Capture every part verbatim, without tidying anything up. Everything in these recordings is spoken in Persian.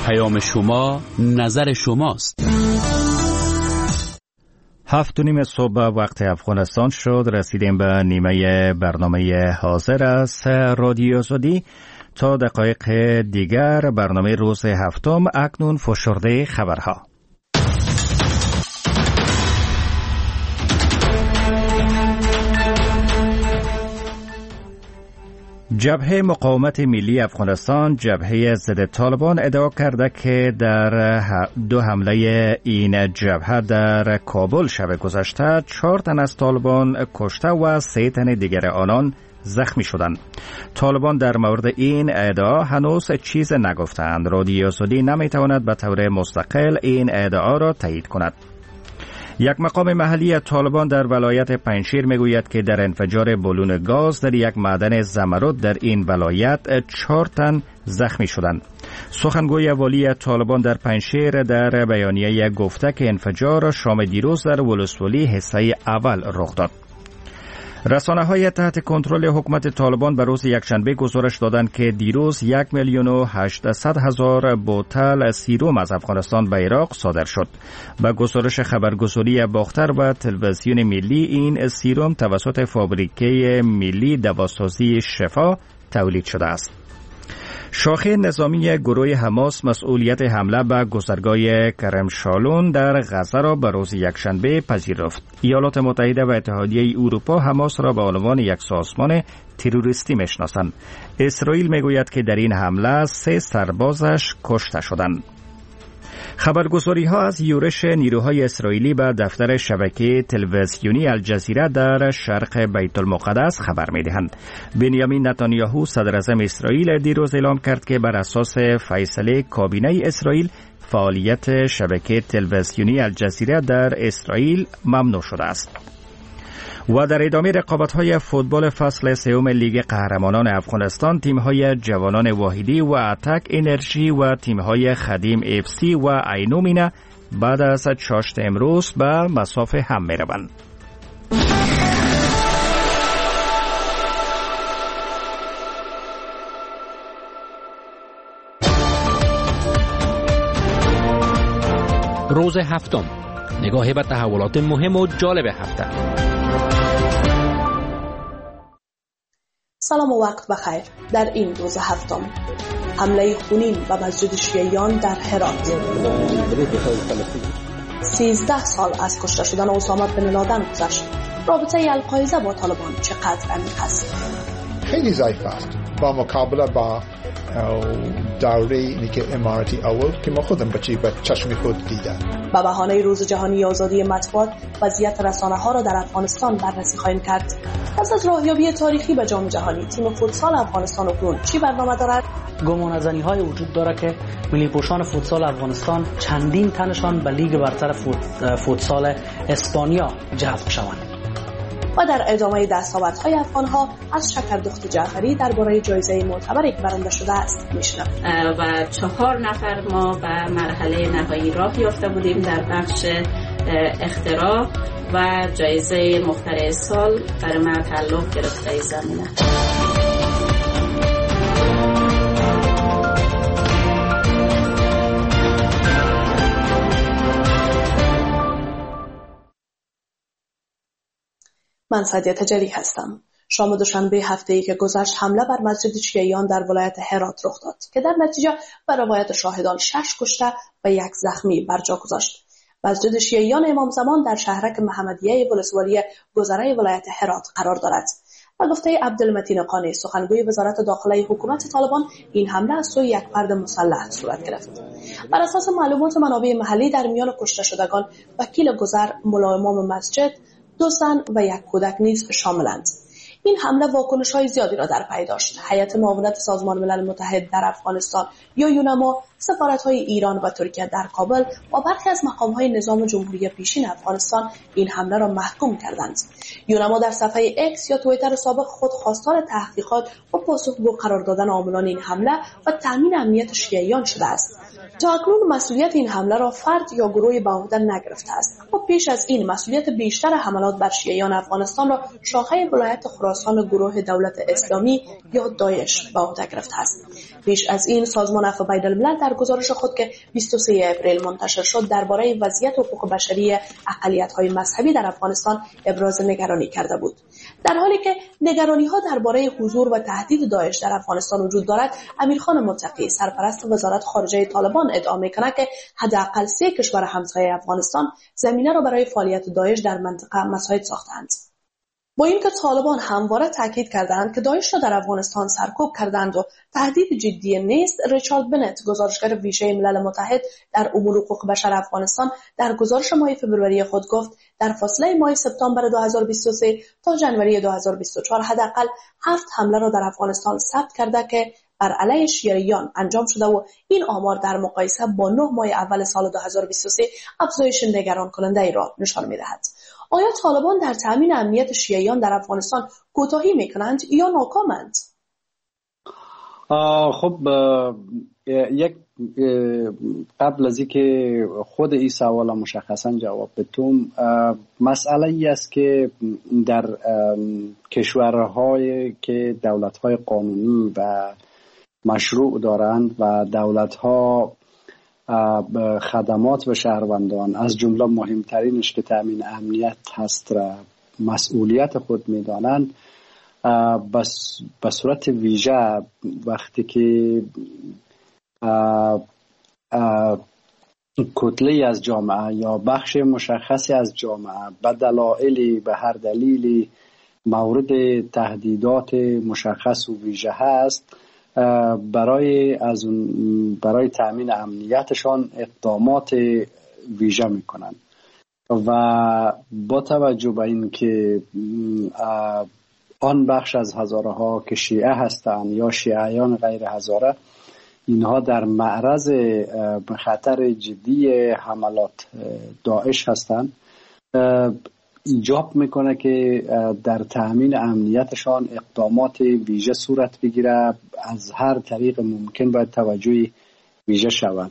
پیام شما نظر شماست. هفت و نیم صبح وقت افغانستان شد. رسیدیم به نیمه برنامه حاضر است رادیو آزادی. تا دقایق دیگر برنامه روز هفتم. اکنون فشرده خبرها. جبهه مقاومت ملی افغانستان، جبهه ضد طالبان، ادعا کرده که در دو حمله این جبهه در کابل شب گذشته چهار تن از طالبان کشته و سه تن دیگر آنان زخمی شدند. طالبان در مورد این ادعا هنوز چیز نگفتند. رادیو آزادی نمیتواند به طور مستقل این ادعا را تایید کند. یک مقام محلی طالبان در ولایت پنجشیر میگوید که در انفجار بالون گاز در یک معدن زمرد در این ولایت چهار تن زخمی شدند. سخنگوی والی طالبان در پنجشیر در بیانیه گفته که انفجار شام دیروز در ولسوالی حصه اول رخ داد. رسانه‌های تحت کنترل حکومت طالبان به روز یکشنبه گزارش دادند که دیروز یک میلیون و هشتصد هزار بوتل سیروم از افغانستان به عراق صادر شد. به گزارش خبرگزاری باختر و تلویزیون ملی، این سیروم توسط فابریکه ملی دواسازی شفا تولید شده است. شاخه نظامی گروه حماس مسئولیت حمله به گذرگاه کرم شالون در غزه را به روز یکشنبه پذیرفت. ایالات متحده و اتحادیه اروپا حماس را به عنوان یک سازمان تروریستی میشناسند. اسرائیل میگوید که در این حمله سه سربازش کشته شدند. خبرگزاری ها از یورش نیروهای اسرائیلی به دفتر شبکه تلویزیونی الجزیره در شرق بیت المقدس خبر می دهند. بنیامین نتانیاهو صدر اعظم اسرائیل دیروز اعلام کرد که بر اساس فیصله کابینه اسرائیل فعالیت شبکه تلویزیونی الجزیره در اسرائیل ممنوع شده است. و در ادامه رقابت‌های فوتبال فصل سوم لیگ قهرمانان افغانستان، تیم‌های جوانان واحدی و اتک انرژی و تیم‌های خدیم اف سی و عینومینه بعد از چاشت امروز به مسافه هم می‌روند. روز هفتم، نگاهی به تحولات مهم و جالب هفته. سلام و وقت بخیر. در این روز هفتم، حمله خونین به مسجد شیعیان در هرات. سیزده سال از کشته شدن اسامه بن لادن گذشت. رابطه القاعده با طالبان چقدر عمیق است؟ خیلی ضعیف است با مقابله با دوره اینی که اماراتی اول که ما خودم بچی به چشم خود دیدم. به بهانه روز جهانی آزادی مطبوعات، وضعیت رسانه ها را در افغانستان بررسی خواهیم کرد. پس از راهیابی تاریخی به جام جهانی، تیم فوتسال افغانستان اکنون چی برنامه دارد؟ گمانه‌زنی های وجود دارد که ملی پوشان فوتسال افغانستان چندین تنشان به لیگ برتر فوت... فوتسال اسپانیا جذب شوند. و در ادامه دستاوردهای افغان‌ها از شکردخت جعفری درباره جایزه معتبر یک برنده شده است میشنویم. و چهار نفر ما به مرحله نهایی راه یافته بودیم در بخش اختراع و جایزه مخترع سال برای ما تعلق گرفته زمینه. من سعدیه تجلی هستم. شام دوشنبه هفته‌ای که گذشت حمله بر مسجد شیعیان در ولایت هرات رخ داد که در نتیجه بر روایت شاهدان شش کشته و یک زخمی بر جا گذاشت. مسجد شیعیان امام زمان در شهرک محمدیه ولسوالی گذره ولایت هرات قرار دارد. و گفته عبدالمتین قانی، سخنگوی وزارت داخله حکومت طالبان، این حمله از سوی یک فرد مسلح صورت گرفت. بر اساس معلومات منابع محلی، در میان کشته شدگان وکیل گذر، ملا امام مسجد، دو زن و یک کودک نیز شاملند. این حمله واکنش‌های زیادی را در پی داشت. هیئت معاونت سازمان ملل متحد در افغانستان یا یونما، سفارت‌های ایران و ترکیه در کابل و برخی از مقام‌های نظام جمهوری پیشین افغانستان این حمله را محکوم کردند. یونما در صفحه اکس یا توییتر سابق خود خواستار تحقیقات و پاسخگو قرار دادن عاملان این حمله و تامین امنیت شیعیان شده است. تا اکنون مسئولیت این حمله را فرد یا گروهی به عهده نگرفته است. و پیش از این مسئولیت بیشتر حملات بر شیعیان افغانستان را شاخه ولایت خراسان هراسان گروه دولت اسلامی یا داعش به عهده گرفته است. پیش از این سازمان عفو بین‌الملل در گزارش خود که بیست و سوم اپریل منتشر شد درباره وضعیت حقوق بشری اقلیت‌های مذهبی در افغانستان ابراز نگرانی کرده بود. در حالی که نگرانی‌ها درباره حضور و تهدید داعش در افغانستان وجود دارد، امیرخان متقی سرپرست وزارت خارجه طالبان ادعا می‌کند که حداقل سه کشور همسایه افغانستان زمینه را برای فعالیت داعش در منطقه مساعد ساختند. با اینکه طالبان همواره تاکید کردند که داعش را در افغانستان سرکوب کردند و تهدید جدی نیست، ریچارد بنت گزارشگر ویژه ملل متحد در امور حقوق بشر افغانستان در گزارش ماه فوریه خود گفت در فاصله ماه سپتامبر دو هزار و بیست و سه تا ژانویه دو هزار و بیست و چهار حداقل هفت حمله را در افغانستان ثبت کرده که بر علیه شیعیان انجام شده و این آمار در مقایسه با نه ماه اول سال دو هزار و بیست و سه افزایش نگران کننده ای را نشان می‌دهد. آیا طالبان در تامین امنیت شیعیان در افغانستان کوتاهی میکنند یا ناکامند؟ خب یک قبل از اینکه خود این سوال مشخصا جواب بدم، مسئله ای است که در کشورهای که دولت‌های قانونی و مشروع دارند و دولت‌ها خدمات به شهروندان از جمله مهمترینش که تامین امنیت هست را مسئولیت خود می‌دانند، بس به صورت ویژه وقتی که کتله از جامعه یا بخش مشخصی از جامعه به دلایلی به هر دلیلی مورد تهدیدات مشخص و ویژه هست، برای از برای تامین امنیتشان اقدامات ویژه میکنند و با توجه به این که آن بخش از هزاره ها که شیعه هستند یا شیعیان غیر هزاره، اینها در معرض خطر جدی حملات داعش هستند، ایجاب میکنه که در تأمین امنیتشان اقدامات ویژه صورت بگیره. از هر طریق ممکن باید توجه ویژه شود.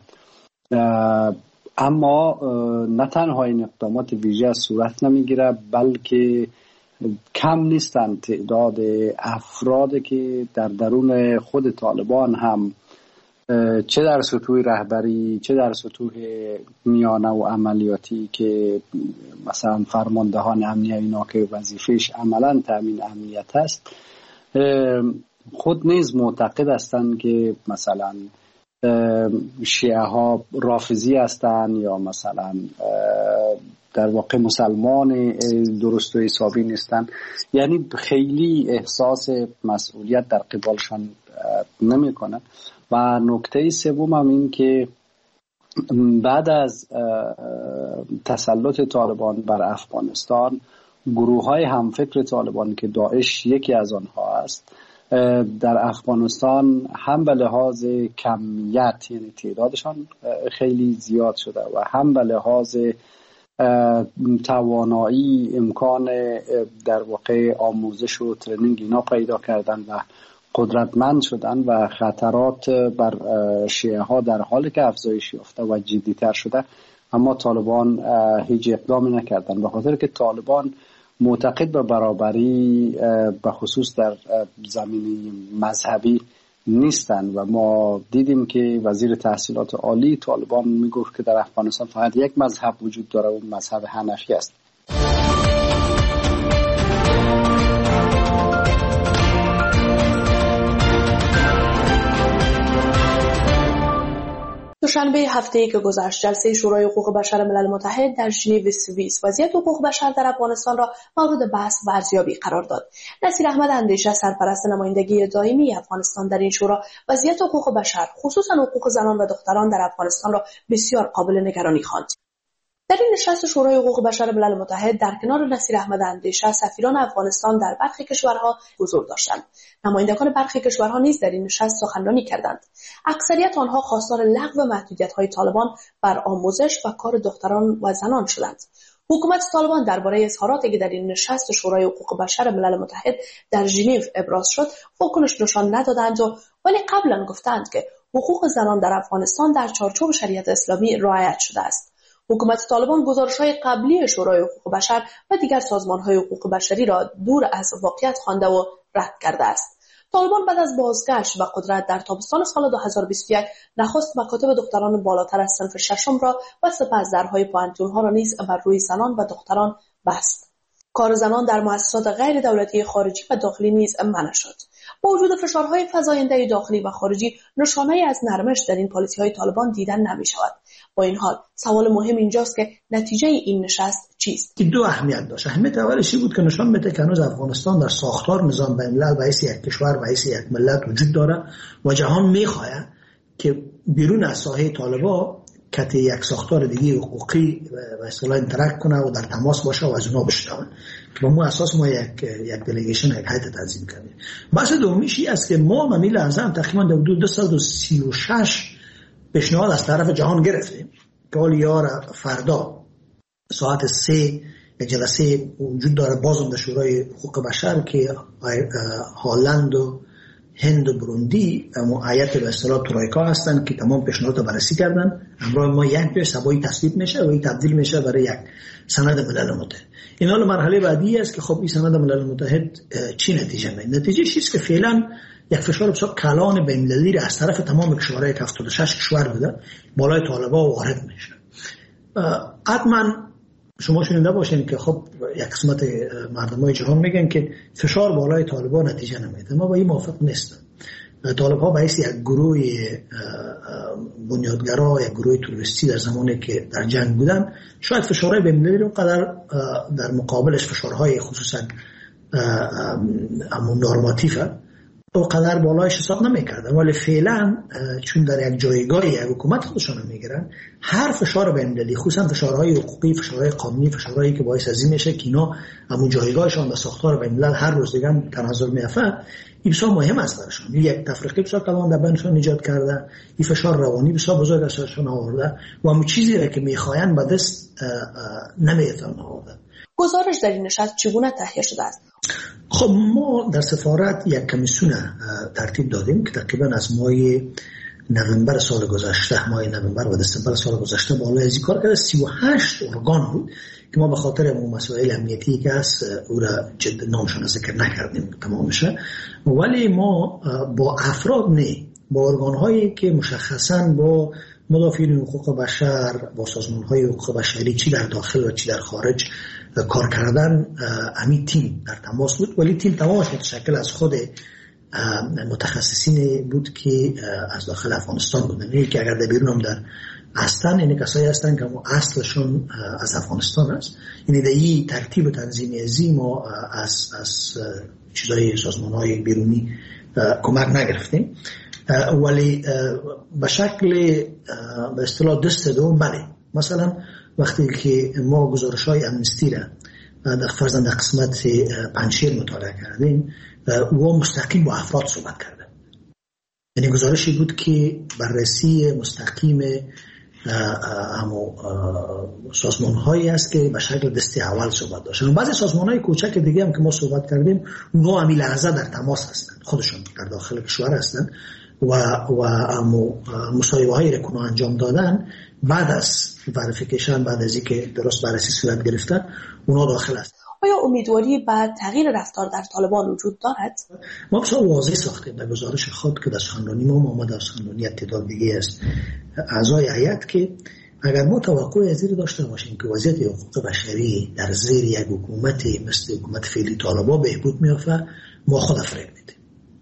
اما نه تنها این اقدامات ویژه صورت نمیگیره، بلکه کم نیستند تعداد افراد که در درون خود طالبان هم چه در سطوح رهبری چه در سطوح میانه و عملیاتی که مثلا فرماندهان امنیه اینا که وظیفهش عملا تامین امنیت است، خود نیز معتقد هستند که مثلا شیعه ها رافضی هستند یا مثلا در واقع مسلمان درست و حسابی نیستند. یعنی خیلی احساس مسئولیت در قبالشان نمی کنند. و نکته سوم هم این که بعد از تسلط طالبان بر افغانستان، گروه های همفکر طالبان که داعش یکی از آنها است، در افغانستان هم به لحاظ کمیت یعنی تعدادشان خیلی زیاد شده و هم به لحاظ توانایی امکان در واقع آموزش و ترنینگ اینا پیدا کردن و قدرتمند شدن و خطرات بر شیعه ها در حالی که افزایش یافته و جدی‌تر شده، اما طالبان هیچ اقدامی نکردن، به خاطر که طالبان معتقد به برابری به خصوص در زمینه مذهبی نیستند و ما دیدیم که وزیر تحصیلات عالی طالبان میگفت که در افغانستان فقط یک مذهب وجود داره و مذهب حنفی است. دوشنبه هفته‌ای که گذشت، جلسه شورای حقوق بشر ملل متحد در ژنو سوئیس وضعیت حقوق بشر در افغانستان را مورد بحث و ارزیابی قرار داد. نصیر احمد اندیشه، سرپرست نمایندگی دائمی افغانستان در این شورا، وضعیت حقوق بشر خصوصا حقوق زنان و دختران در افغانستان را بسیار قابل نگرانی خواند. در این نشست شورای حقوق بشر ملل متحد در کنار نصیر احمد اندیشه، سفیران افغانستان در برخی کشورها حضور داشتند. نمایندگان برخی کشورها نیز در این نشست سخنرانی کردند. اکثریت آنها خواستار لغو محدودیت‌های طالبان بر آموزش و کار دختران و زنان شدند. حکومت طالبان درباره اظهاراتی که در این نشست شورای حقوق بشر ملل متحد در ژنو ابراز شد، واکنش نشان ندادند و ولی قبلا گفتند که حقوق زنان در افغانستان در چارچوب شریعت اسلامی رعایت شده است. حکومت طالبان گزارش‌های قبلی شورای حقوق بشر و دیگر سازمان‌های حقوق بشری را دور از واقعیت خوانده و رد کرده است. طالبان بعد از بازگشت و قدرت در تابستان سال دو هزار و بیست و یک نخست مکاتب دختران بالاتر از صنف ششم را و سپس درهای پوهنتون‌ها را نیز بر روی زنان و دختران بست. کار زنان در مؤسسات غیر دولتی خارجی و داخلی نیز منع شد. با وجود فشارهای فزاینده داخلی و خارجی، نشانه‌ای از نرمش در این پالیسی‌های طالبان دیدن نمی‌شود. با این حال سوال مهم اینجاست که نتیجه این نشست چیست؟ این دو اهمیت داشت. اهمیت اولش بود که نشان میده که هنوز افغانستان در ساختار نظام بین‌الملل و حیث یک کشور و حیث یک ملت وجود داره و جهان می‌خواهد که بیرون از ساحه طالبان کت یک ساختار دیگه حقوقی و اصطلاح انتراکت کنه و در تماس باشه و از اونها بشنوه که با مو اساس ما یک یک دلیگیشن یک هیئت تنظیم کردیم. بحث دومیش این است که ما ممیل اعظم تقریبا در حدود دویست و سی و شش پیشنهاد از طرف جهان گرفتیم که حال یار فردا ساعت سه یک جلسه وجود داره بازم در شورای حقوق بشر که هالند و هند و بروندی اما هیئت به اصطلاح ترویکا هستن که تمام پیشنهادات رو بررسی کردن. همراه ما یک پیش سبایی تصویب میشه و این تبدیل میشه برای یک سند ملل متحد. این حال مرحله بعدی است که خب این سند ملل متحد چی نتیجه میده؟ نتیجه چیست که فعلا یک فشار بسیار کلان بین‌المللی از طرف تمام کشورهای هفتاد و شش کشور بوده بالای طالبان وارد میشه. حتما شما شنیده باشین که خب یک قسمت مردمای جهان میگن که فشار بالای طالبان نتیجه نمیده. ما با این موافق نیستم. طالب‌ها به حیث یک گروه بنیادگرا یا گروه تروریستی در زمانی که در جنگ بودن شاید فشارهای بین‌المللی رو قدر در مقابلش فشارهای خصوصا همون نورماتیفه او قدر بالایش حساب نمیکردن، ولی فعلا چون در یک جایگاه یک حکومت خودشان میگیرن هر فشار بین‌المللی خصوصا فشارهای حقوقی، فشارهای قانونی، فشارهایی که باعث از این میشه که اینا همون جایگاهشان در ساختار بین‌الملل هر روز دیگه تناظر میافته، این بسیار مهم است براشون. یک تفریقی بسیار کلان در بینشان ایجاد کرده، این فشار روانی بسیار بزرگ از سرشان آورده و همون چیزی را که میخواین به دست نمیتونن آورده. گزارش در این نشست چگونه تهیه شده است؟ خب ما در سفارت یک کمیسیون ترتیب دادیم که تقریبا از ماه نوامبر سال گذشته، ماه نوامبر و دسامبر سال گذشته بالای از این کار کرده. سی و هشت ارگان بود که ما به خاطر مسائل امنیتی که هست او را جد نامشان ذکر نکردیم تمامشه، ولی ما با افراد نه، با ارگان‌هایی که مشخصاً با مدافعین حقوق بشر، با سازمان‌های حقوق بشری چی در داخل و چی در خارج کار کردن، همین تیم در تماس بود. ولی تیم تمامش متشکل از خود متخصصین بود که از داخل افغانستان بودن. یعنی که اگر در بیرون هم در هستن، یعنی کسایی هستن که ما اصلشون از افغانستان است. یعنی در این ترتیب تنظیمی ازی ما از از چیزای سازمان‌های بیرونی کمک نگرفتیم، ولی به شکل به اصطلاح دست دوم بله. مثلا وقتی که ما گزارش‌های امنستی را در فرضاً در قسمت پنجشیر مطالعه کردیم، او مستقیم با افراد صحبت کرده. یعنی گزارشی بود که بررسی مستقیم همو سازمان‌هایی است که به شکل دسته اول صحبت داشتن. بعضی سازمان‌های کوچک دیگه هم که ما صحبت کردیم اونها همین لحظه در تماس هستند، خودشون در داخل کشور هستند و و همو مصاحبه‌هایی را که انجام دادن بعد از وریفیکیشن، بعد از اینکه درست بررسی صورت گرفتن، اونا داخل هستند. آیا امیدواری به تغییر رفتار در طالبان وجود دارد؟ ما بسیار واضح ساختیم در گزارش خود که در سخنرانی ما آمده، از سخنرانی تعداد دیگه است اعضای هیئت، که اگر ما توقع از این داشته باشیم که وضعیت حقوق بشری در زیر یک حکومت مثل حکومت فعلی طالبان بهبود میافته، ما خود فریب میدیم.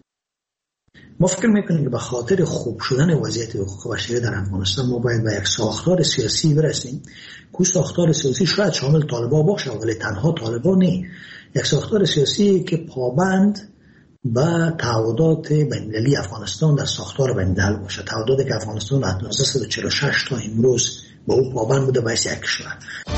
ما فکر میکنیم که به خاطر خوب شدن وضعیت حقوق بشری در افغانستان ما باید به یک ساختار سیاسی برسیم که ساختار سیاسی شاید شامل طالبان باشه ولی تنها طالبان نه، یک ساختار سیاسی که پابند به تعهدات بین‌المللی افغانستان در ساختار بین‌الملل باشه، تعهداتی که افغانستان از هزار و نهصد و چهل و شش تا امروز به او پابند بوده باید یک کشور.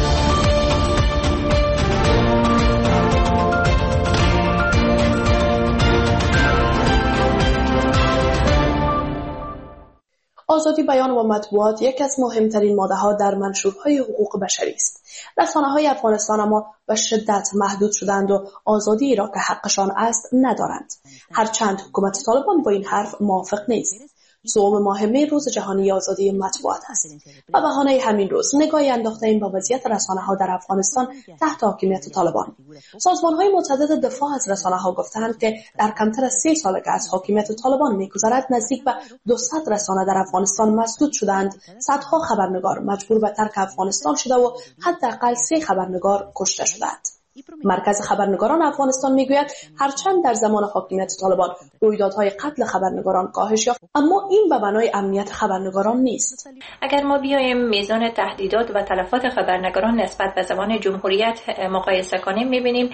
آزادی بیان و مطبوعات یکی از مهمترین ماده‌ها در منشورهای حقوق بشری است. رسانه‌های افغانستان اما به شدت محدود شدند و آزادی را که حقشان است ندارند. هرچند حکومت طالبان با این حرف موافق نیست. دوم ماه می روز جهانی آزادی مطبوعات است. و بهانه همین روز نگاهی انداخته‌ایم به وضعیت رسانه‌ها در افغانستان تحت حاکمیت طالبان. سازمان‌های متعدد دفاع از رسانه‌ها گفتند که در کمتر از سه سال که از حاکمیت طالبان می‌گذرد نزدیک به دویست رسانه در افغانستان مسدود شدند. صدها خبرنگار مجبور به ترک افغانستان شده و حداقل سه خبرنگار کشته شدند. مرکز خبرنگاران افغانستان میگوید هرچند در زمان حاکمیت طالبان رویدادهای قتل خبرنگاران کاهش یافت، اما این به بنای امنیت خبرنگاران نیست. اگر ما بیایم میزان تهدیدات و تلفات خبرنگاران نسبت به زمان جمهوریت مقایسه کنیم، میبینیم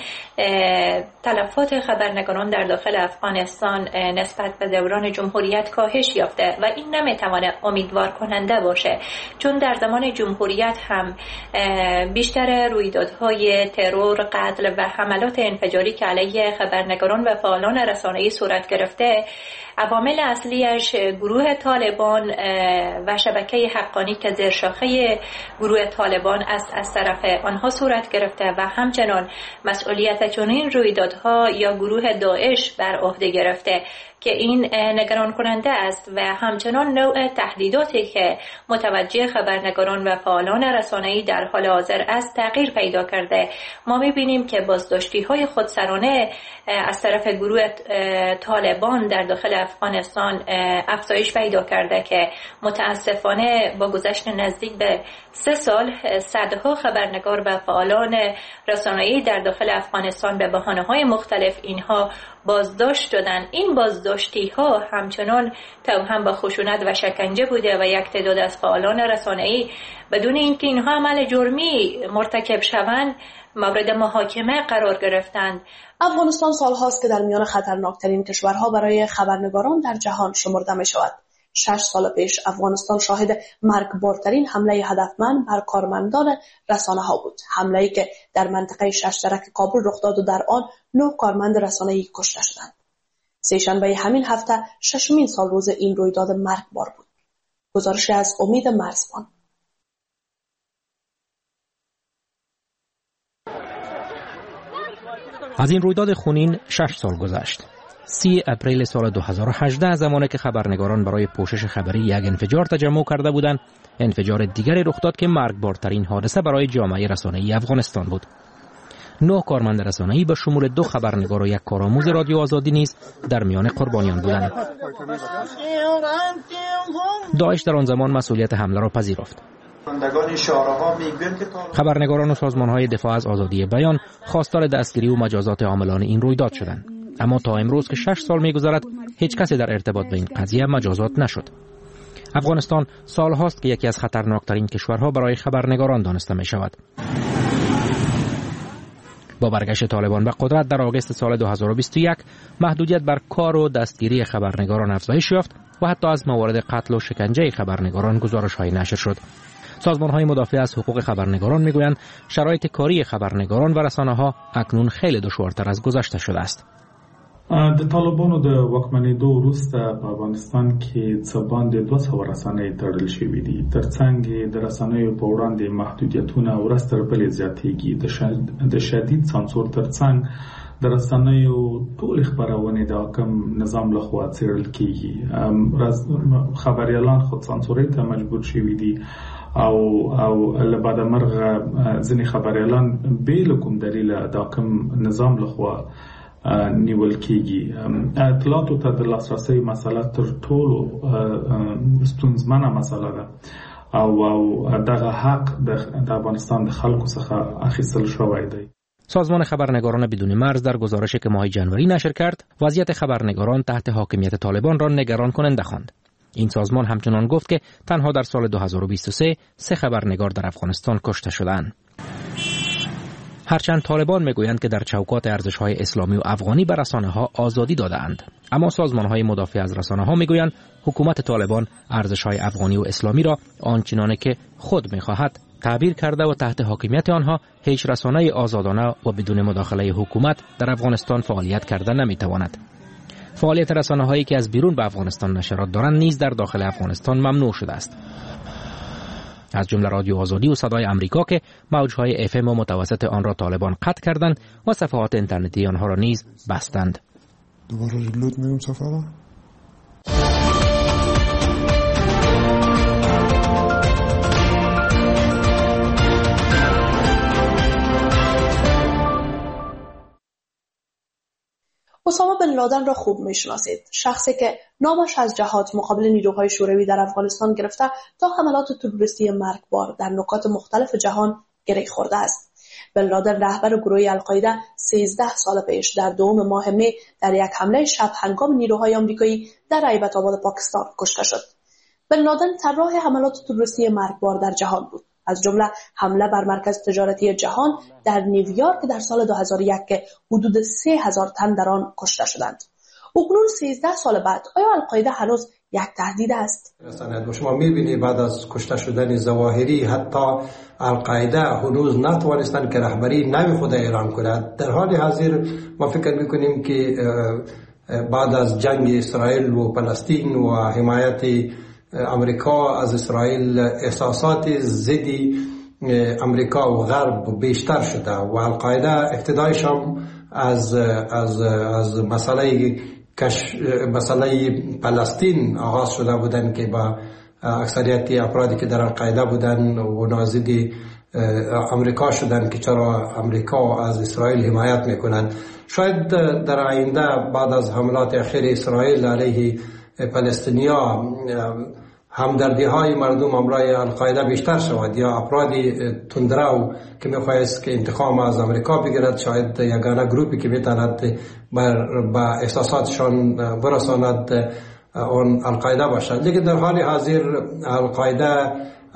تلفات خبرنگاران در داخل افغانستان نسبت به دوران جمهوریت کاهش یافته و این نمیتواند امیدوار کننده باشه، چون در زمان جمهوریت هم بیشتر رویدادهای ترور، قتل و حملات انفجاری که علیه خبرنگاران و فعالان رسانه‌ای صورت گرفته، عوامل اصلیش گروه طالبان و شبکه حقانی که زیر شاخه گروه طالبان است از طرف آنها صورت گرفته و همچنان مسئولیت چنین رویدادها یا گروه داعش بر عهده گرفته که این نگران کننده است و همچنان نوع تهدیداتی که متوجه خبرنگاران و فعالان رسانه‌ای در حال حاضر است تغییر پیدا کرده. ما می‌بینیم که بازداشتی‌های خودسرانه از طرف گروه طالبان در داخل افغانستان افزایش پیدا کرده که متاسفانه با گذشت نزدیک به سه سال صدها خبرنگار و فعالان رسانه‌ای در داخل افغانستان به بهانه‌های مختلف اینها بازداشت شدن. این بازداشتی ها همچنان توهم با خشونت و شکنجه بوده و یک تعداد از فعالان رسانه‌ای بدون اینکه اینها عمل جرمی مرتکب شوند مورد محاکمه قرار گرفتند. افغانستان سالهاست که در میان خطرناکترین کشورها برای خبرنگاران در جهان شمرده می شود. شش سال پیش افغانستان شاهد مرگبارترین حمله هدفمند بر کارمندان رسانه ها بود. حمله‌ای که در منطقه ششترک کابل رخ داد و در آن نه کارمند رسانه‌ای کشته شدند. سه‌شنبه همین هفته ششمین سال روز این رویداد مرگبار بود. گزارشی از امید مرزبان. از این رویداد خونین شش سال گذشت. سی اپریل سال دو هزار و هجده زمانی که خبرنگاران برای پوشش خبری یک انفجار تجمع کرده بودند، انفجار دیگری رخ داد که مرگبارترین حادثه برای جامعه رسانه‌ای افغانستان بود. نه کارمند رسانه‌ای به شمول دو خبرنگار و یک کارآموز رادیو آزادی نیز در میان قربانیان بودند. داعش در آن زمان مسئولیت حمله را پذیرفت. خبرنگاران و سازمان‌های دفاع از آزادی بیان خواستار دستگیری و مجازات عاملان این رویداد شدند. اما تا امروز که شش سال می‌گذرد هیچ کسی در ارتباط به این قضیه مجازات نشد. افغانستان سال هاست که یکی از خطرناکترین کشورها برای خبرنگاران دانسته می‌شود. با برگشت طالبان به قدرت در آگوست سال دو هزار و بیست و یک محدودیت بر کار و دستگیری خبرنگاران افزایش یافت و حتی از موارد قتل و شکنجه خبرنگاران گزارش‌های نشر شد. سازمان‌های مدافع از حقوق خبرنگاران می‌گویند شرایط کاری خبرنگاران و رسانه‌ها اکنون خیلی دشوارتر از گذشته شده است. د طالبانو د واکمنېدو وروسته په افغانستان کې څه باندې دوه سوه رسنۍ تړل شوي دي. ترڅنګ د رسنیو په وړاندې محدودیتونه ورځ تر بلې زیاتېږي. د شدید سانسور ترڅنګ د رسنیو ټولې خپرونې د حاکم نظام لخوا څېړل کېږي. خبریالان خود سانسورۍ ته مجبور شوي دي او او له بعد مرغه ځینې خبریالان بې له کوم دلیله د حاکم نظام لخوا نیول کېږي. اطلاعاتو ته د لاسرسۍ مسله تر ټولو ستونزمنه مسله ده او او دغه حق د افغانستان د خلکو څخه اخیستل شوی دی. سازمان خبرنگاران بدون مرز در گزارشی که ماه جنوری نشر کرد، وضعیت خبرنگاران تحت حاکمیت طالبان را نگران کننده خواند. این سازمان همچنان گفت که تنها در سال دو هزار و بیست و سه سه خبرنگار در افغانستان کشته شدند. هرچند طالبان میگویند که در چوکات ارزش‌های اسلامی و افغانی به رسانه‌ها آزادی داده‌اند، اما سازمان‌های مدافع از رسانه‌ها میگویند حکومت طالبان ارزش‌های افغانی و اسلامی را آنچنانه که خود می‌خواهد تعبیر کرده و تحت حاکمیت آنها هیچ رسانه‌ای آزادانه و بدون مداخله حکومت در افغانستان فعالیت کرده نمی‌تواند. فعالیت رسانه‌هایی که از بیرون به افغانستان نشرات دارند نیز در داخل افغانستان ممنوع شده است. از جمله رادیو آزادی و صدای امریکا که موج‌های اف ام و متوسط آن را طالبان قطع کردند و صفحات اینترنتی آنها را نیز بستند. دوباره ریلود میگم صفحه را. لادن را خوب میشناسید، شخصی که نامش از جهاد مقابل نیروهای شوروی در افغانستان گرفته تا حملات تروریستی مرگبار در نقاط مختلف جهان گره خورده است. بن لادن رهبر گروه القاعده سیزده سال پیش در دوم ماه می در یک حمله شب هنگام نیروهای آمریکایی در هیبت آباد پاکستان کشته شد. بن لادن طراح حملات تروریستی مرگبار در جهان بود، از جمله حمله بر مرکز تجارتی جهان در نیویورک در سال دو هزار و یک که حدود سه هزار تن در آن کشته شدند. اکنون سیزده سال بعد آیا القاعده هنوز یک تهدید است؟ شما می‌بینید بعد از کشته شدن ظواهری حتی القاعده هنوز نتوانستند که رهبری نوی خود اعلان کند. در حال حاضر ما فکر می‌کنیم که بعد از جنگ اسرائیل و فلسطین و حمایت امریکا از اسرائیل احساسات ضدی امریکا و غرب بیشتر شده و القاعده اقتدایش هم از از از مسئله کش مسئله فلسطین آغاز شده بودن که با اکثریت افرادی که در القاعده بودن و نازد امریکا شدن که چرا امریکا از اسرائیل حمایت میکنند. شاید در آینده بعد از حملات اخیر اسرائیل علیه فلسطینیا همدردی های مردم امرای القاعده بیشتر شود یا افرادی تندرو که میخواهد که انتقام از امریکا بگیرد شاید یگانه گروپی که میتواند بر با احساساتشان برساند اون القاعده باشد. لیکن در حال حاضر القاعده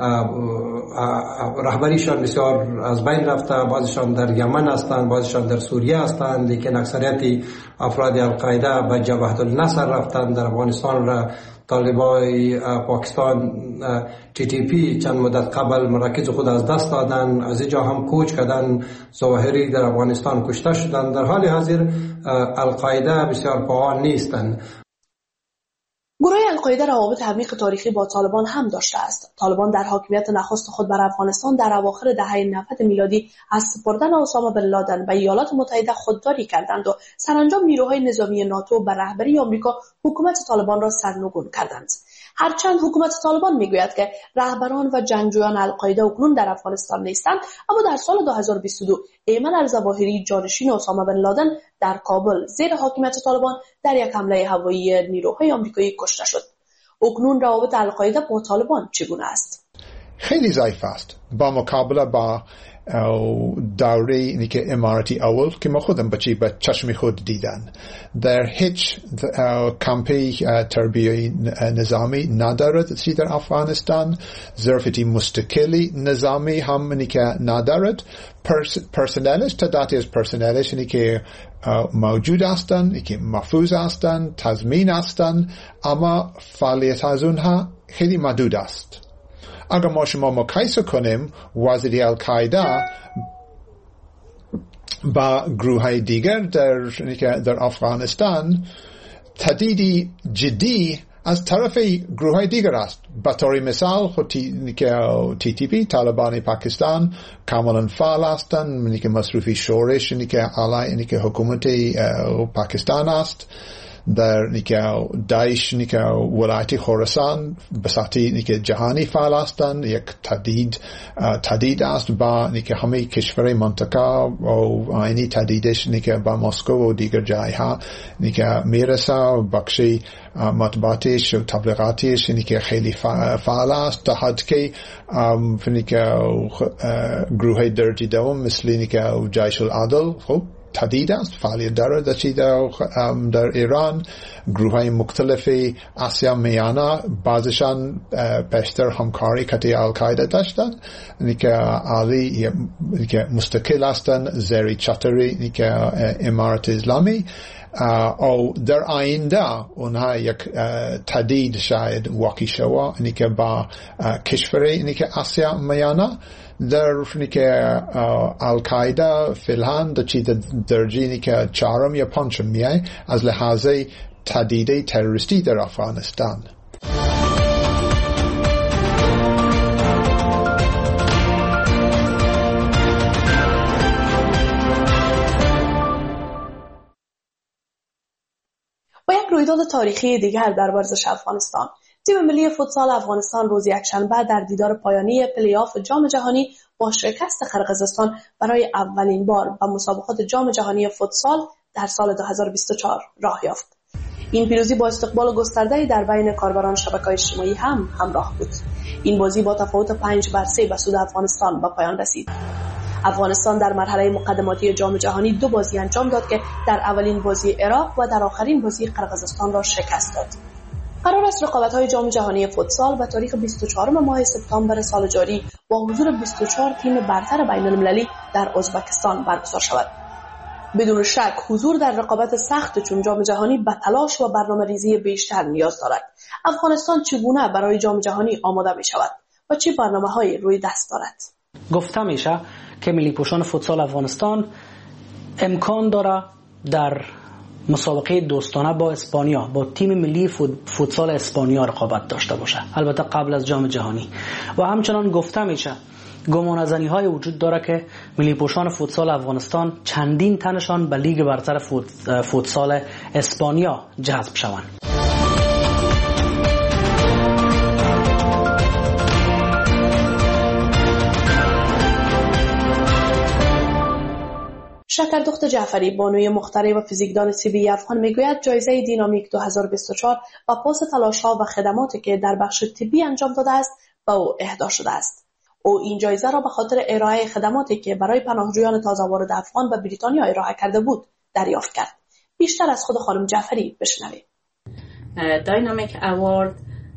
رهبریشان بسیار از بین رفته، بعضیشان در یمن هستند، بعضیشان در سوریه هستند، لیکن اکثریت افراد القاعده به جبهه النصر رفتند. در افغانستان را طالبای پاکستان تی تی پی چند مدت قبل مراکز خود از دست دادن، از اینجا هم کوچ کردن، ظواهری در افغانستان کشته شدند. در حال حاضر القاعده بسیار فعال نیستند. گروه القاعده روابط عمیق تاریخی با طالبان هم داشته است. طالبان در حاکمیت نخست خود بر افغانستان در اواخر دهه نود میلادی از سپردن اسامه بن لادن به ایالات متحده خودداری کردند و سرانجام نیروهای نظامی ناتو بر رهبری آمریکا حکومت طالبان را سرنگون کردند. هرچند حکومت طالبان میگوید که رهبران و جنگجویان القاعده اکنون در افغانستان نیستند، اما در سال دو هزار و بیست و دو ایمن الظواهری جانشین اسامه بن لادن در کابل زیر حاکمیت طالبان در یک حمله هوایی نیروهای آمریکایی کشته شد. اکنون روابط القاعده با طالبان چگونه است؟ خیلی ضعیف است با مقابله با دوره اینی که اماراتی اول که ما خودم بچی به چشم خود دیدن. در هیچ کمپی تربیه نظامی ندارد چی در افغانستان، ظرفیتی مستقلی نظامی هم اینی که ندارد. پرسنلش تعدادی از پرسنلش اینی که موجود هستند، اینی که محفوظ هستند، تضمین هستند، اما فعالیت از اونها خیلی محدود است. اگر ما شما مقایسه کنیم وزیر القاعده با گروه دیگر در در افغانستان، تهدیدی جدی از طرف گروه دیگر است. به طور مثال خود تی تی پی طالبان پاکستان کاملا فعال هستند، اینی که مصروفی شورش اینی که علیه که حکومت پاکستان است. در نیکه داعش نیکه ولایت خراسان بساطی نیکه جهانی فعال هستند، یک تهدید تهدید است با نیکه همه کشور منطقه و اینی تهدیدش نیکه با مسکو و دیگر جایها نیکه میرسه. بخشی مطبوعاتش و تبلیغاتش نیکه خیلی فعال است تا حد که نیکه گروه درجه دوم مثل نیکه جیش العدل خب تهدید است، فعالیت دارد در, در ایران. گروه های مختلفی آسیا میانه بعضشان پیشتر همکاری کتی القاعده داشتند، نیکه عالی نیکه مستقل هستند زیر چتری نیکه امارت اسلامی. او در آینده اونها یک تهدید شاید واقع شود نیکه با کشوری نیکه آسیا میانه. در نیکه القاعده فعلا در چیز درجه نیکه چهارم یا پنجم میای از لحاظ تهدید تروریستی در افغانستان. با یک رویداد تاریخی دیگر در ورزش افغانستان، تیم ملی فوتسال افغانستان روز یکشنبه در دیدار پایانی پلی آف جام جهانی با شکست قرقیزستان برای اولین بار به مسابقات جام جهانی فوتسال در سال دو هزار و بیست و چهار راه یافت. این پیروزی با استقبال گسترده‌ای در بین کاربران شبکه‌های اجتماعی هم همراه بود. این بازی با تفاوت پنج بر سه به سود افغانستان به پایان رسید. افغانستان در مرحله مقدماتی جام جهانی دو بازی انجام داد که در اولین بازی عراق و در آخرین بازی قرقیزستان را شکست داد. قرار است رقابت‌های جام جهانی فوتسال به تاریخ بیست و چهارم ماه سپتامبر سال جاری با حضور بیست و چهار تیم برتر بین‌المللی در ازبکستان برگزار شود. بدون شک حضور در رقابت سخت چون جام جهانی به تلاش و برنامه‌ریزی بیشتر نیاز دارد. افغانستان چگونه برای جام جهانی آماده می شود و چه برنامه‌هایی روی دست دارد؟ گفته میشه که ملی پوشان فوتسال افغانستان امکان داره در مسابقه دوستانه با اسپانیا با تیم ملی فوتسال اسپانیا رقابت داشته باشه، البته قبل از جام جهانی. و همچنان گفته میشه گمانه‌زنی های وجود داره که ملی پوشان فوتسال افغانستان چندین تنشان به لیگ برتر فوت، فوتسال اسپانیا جذب شوند. شکردخت جعفری، بانوی مخترع و فیزیکدان طبی افغان، میگوید جایزه دینامیک دو هزار و بیست و چهار و پاس تلاش‌ها و خدماتی که در بخش طبی انجام داده است به او اهدا شده است. او این جایزه را به خاطر ارائه خدماتی که برای پناهجویان تازه وارد افغان به بریتانیا ارائه کرده بود دریافت کرد. بیشتر از خود خانم جعفری بشنوید. داینامیک اوارد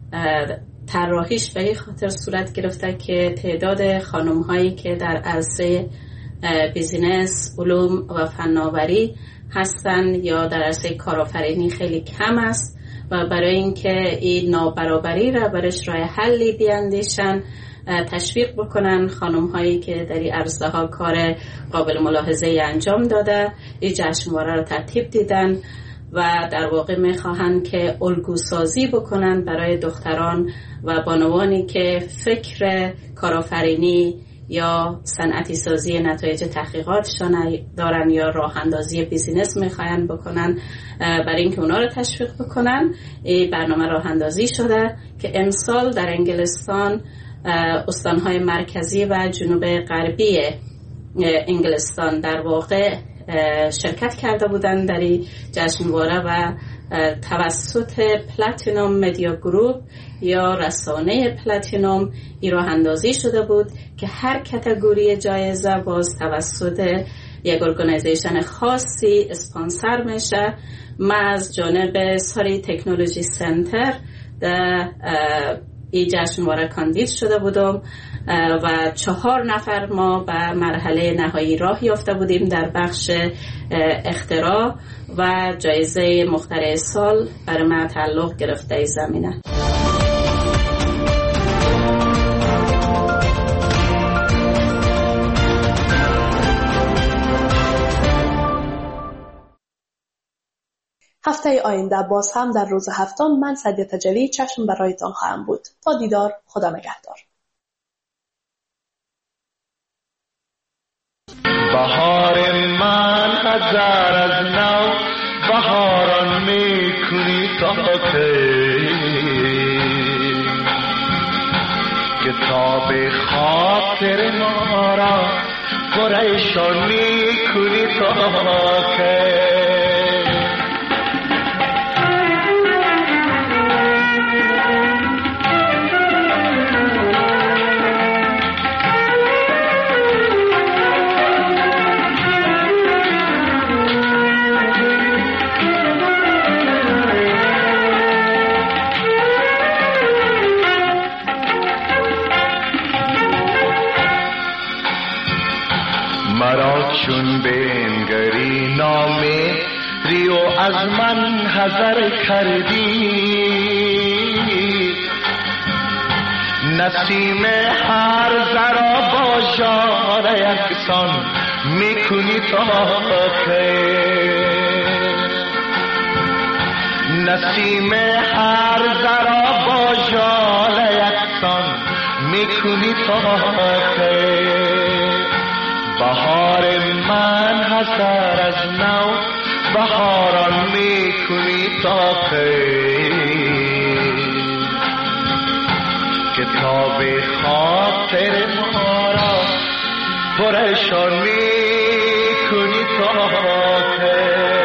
طراحیش به این خاطر صورت گرفته که تعداد خانم‌هایی که در عرصه بیزینس، علوم و فناوری هستند یا در عرصه کارآفرینی خیلی کم است و برای اینکه این نابرابری را برش راه حلی بیاندیشن، تشویق بکنن خانم‌هایی که در این عرصه ها کار قابل ملاحظه انجام داده، این جشنواره را ترتیب دیدن و در واقع میخواهند که الگوسازی بکنن برای دختران و بانوانی که فکر کارآفرینی یا صنعتی سازی نتایج تحقیقاتشان دارن یا راه اندازی بیزینس میخواین بکنن، برای اینکه اونا رو تشویق بکنن. این برنامه راه اندازی شده که امسال در انگلستان استانهای مرکزی و جنوب غربی انگلستان در واقع شرکت کرده بودند در این جشنواره و توسط پلاتینوم مدیا گروپ یا رسانه پلاتینوم این راه اندازی شده بود که هر کاتگوری جایزه باز توسط یک ارگانیزیشن خاصی اسپانسر میشه. من از جانب ساری تکنولوژی سنتر در این جشنواره کاندید شده بودم و چهار نفر ما به مرحله نهایی راه یافته بودیم در بخش اختراع و جایزه مخترع سال برای من تعلق گرفته ای زمینه. هفته آینده باز هم در روز هفتم من سعدیه تجلی چشم برایتان خواهم بود. تا دیدار، خدا نگهدار. بهار من هزار از نو بهاران میکنی تا کتاب خاطر ما را پریشان میکنی تا که چون بنگری نامه ریو از من حذر کردی، نسیم هر ذرا با ژاله یکسان میکنی تا که نسیم هر ذرا با ژاله یکسان میکنی تا که بهار من هزار از نو بهاران میکنی تا کتاب خاطر ما را پریشان میکنی تا